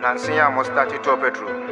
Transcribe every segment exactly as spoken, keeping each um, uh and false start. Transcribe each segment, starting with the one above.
Nancy, I must start it up at room.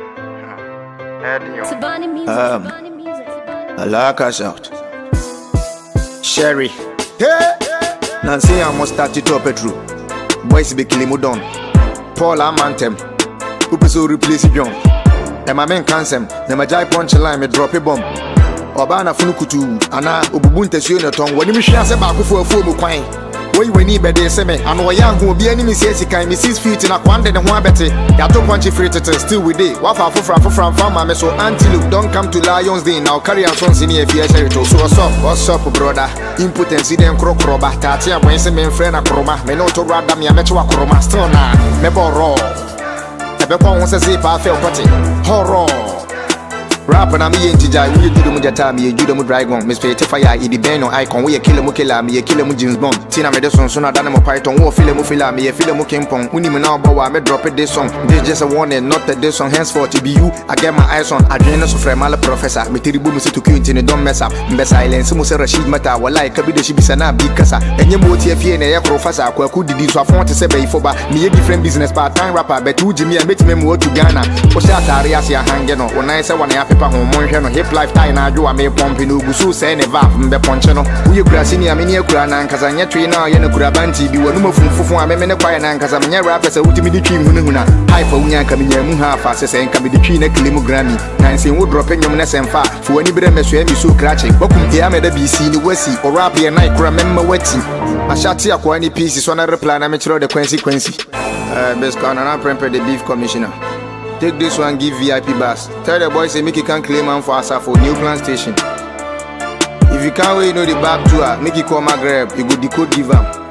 Um, I like us out. Sherry. Hey! Nancy, I must start it up at room. Boys be killing Mudon. Paul Amantem. Upiso replace John. And my men cancel. The Majai punch line, me drop a bomb. Obana Funukutu, Anna, Ubunte Sionaton, when you share a back for a full coin. When you need better, say me, and what young who be enemy says he can miss his feet in a quantity and one better. Yato punchy free to still with it. Wafa from from farmer, so antelope don't come to Lions Day now. Carry on sons in here if you share it. So what's up, what's up, brother? Input and see them croc roba. Tatia, when some men friend a chroma, me no to rad me a metro chroma stona. Mebo raw. Tebeko wants to say, I feel potty. Horror. Rap and I'm in Tijai, we do the Mujata, me, you the dragon, Miss Petty Fire, Eddie Beno, icon, we a killer Mukilla, me a killer James Bond, Tina Medicine, sooner than a python, war film Mufilla, me a film Mukimpong, we need me now, but I may drop it this song. This just a warning, not that this song henceforth to be you. I get my eyes on Adriana Sofremala Professor, me tiri boom to Quintin and don't mess up. Best silence, Musa Rashid Mata, while like a bit of Shibisana, big Casa, and your motive here in a professor, who could do this, I want to say, for me a different business part time rapper, but two Jimmy and meet me more to Ghana. Osha Ariasia hanging on, when I say one happy home, hip lifetime, I do a mere pumping, who say never from the ponchano. We are grassing a mini Kuran, because I'm yet trained now, and a Kurabanti, you were no from Fufu, I'm a quiet, because I'm near rappers, a ultimate team, Huna, Hyponia, Camilla Muha, fastest and can be the China Kilimogrammy, Nancy would drop in your nest and far, for any better mess, you so cratching. What could the Amada be seen, Wessie, or Rappy and I remember wetting. I shall see a quantity pieces on a plan, I'm the consequence. Uh, best con and I prepare the beef commissioner. Take this one, give V I P bus. Tell the boys say make you can claim man for us for New Plan Station. If you can't wait, you know the back tour, make you call my grab, you go decode give them.